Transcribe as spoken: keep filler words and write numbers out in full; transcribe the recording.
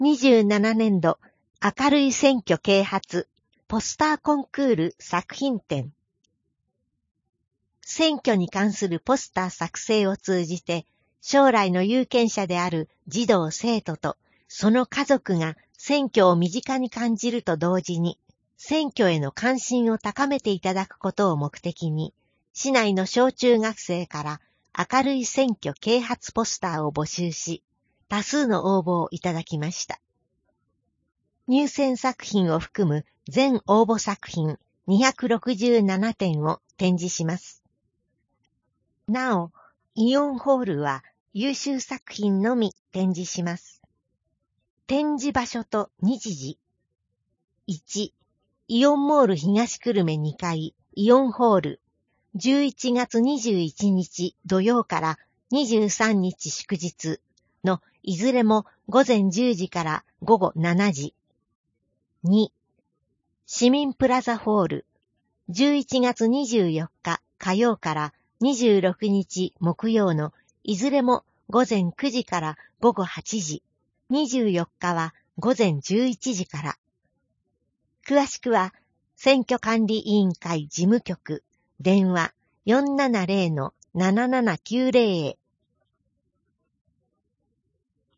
にじゅうななねんど明るい選挙啓発ポスターコンクール作品展。選挙に関するポスター作成を通じて、将来の有権者である児童生徒とその家族が選挙を身近に感じると同時に、選挙への関心を高めていただくことを目的に、市内の小中学生から明るい選挙啓発ポスターを募集し、多数の応募をいただきました。入選作品を含む全応募作品にひゃくろくじゅうななてんを展示します。なお、イオンホールは優秀作品のみ展示します。展示場所と日時。いち、イオンモール東久留米にかいイオンホール、じゅういちがつにじゅういちにち土曜からにじゅうさんにち祝日のいずれもごぜんじゅうじからごごしちじ。に、市民プラザホール、じゅういちがつにじゅうよっか火曜からにじゅうろくにち木曜のいずれもごぜんくじからごごはちじ、にじゅうよっかはごぜんじゅういちじから。詳しくは、選挙管理委員会事務局、電話 よんななぜろのななななきゅうぜろ へ。